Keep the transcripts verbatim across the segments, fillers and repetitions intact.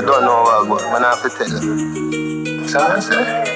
don't know what, but man, I have to tell you. So I say.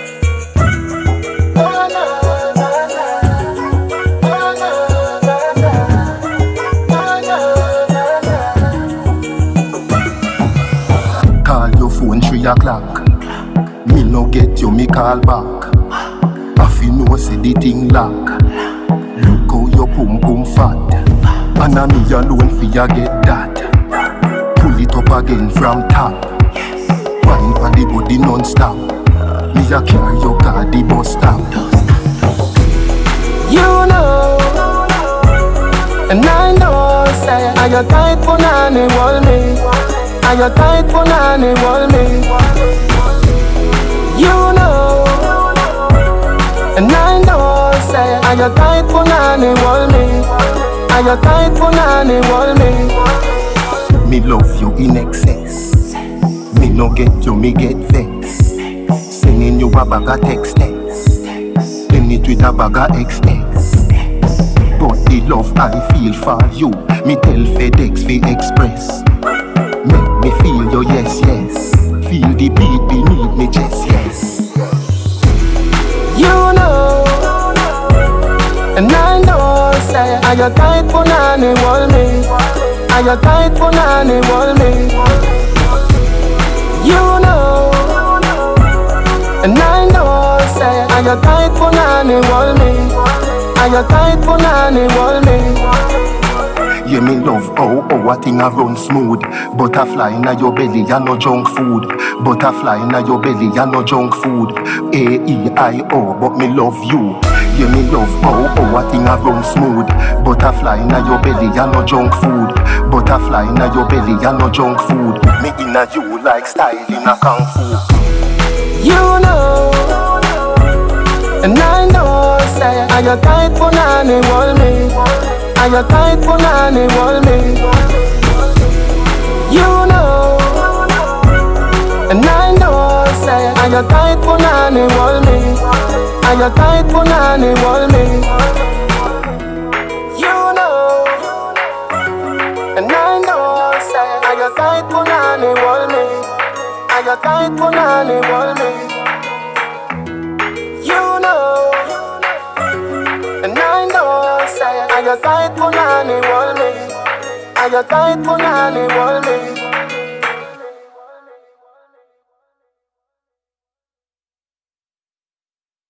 Call your phone three o'clock. Me no get you, me call back. If you know say the thing lock. Look how your pum pum fat. And I me alone for ya get that. Pull it up again from top. Wine for the body non-stop. Me a carry your car the bus stop. You know, and I know, say I your tight punani wall me. I your tight punani wall me. You know, and I know, say I your tight punani wall me. I your tight punani wall me. Me love you in excess. Me no get you, me get vex. Sending you a bag of text text. Send it with a bag of X X. But the love I feel for you, me tell FedEx fi Express. Make me feel your yes yes. Feel the beat beneath me chest yes. You know, and I know, say I your tight punani wall me. I your tight punani wall me. You know, and I know, say I your tight punani wall me. I your tight punani wall me. Yeah, me love how how a thing a run smooth. Butterfly inna your belly, ya no junk food. Butterfly inna your belly, ya no junk food. A E I O, but me love you. Yeah, me love how how a thing a run smooth. Butterfly inna your belly, ya no junk food. Butterfly inna your belly, ya no junk food. Me inna you like style inna kung fu. You know, and I know, say I your tight punani wall me. I your tight punani wall me. You know, and I know, say I your tight punani wall me. I your tight punani wall me. You know, and I know, say I your tight punani wall me. I your tight punani wall me. You know, and I know, say I your tight punani wall me. I your tight punani wall me.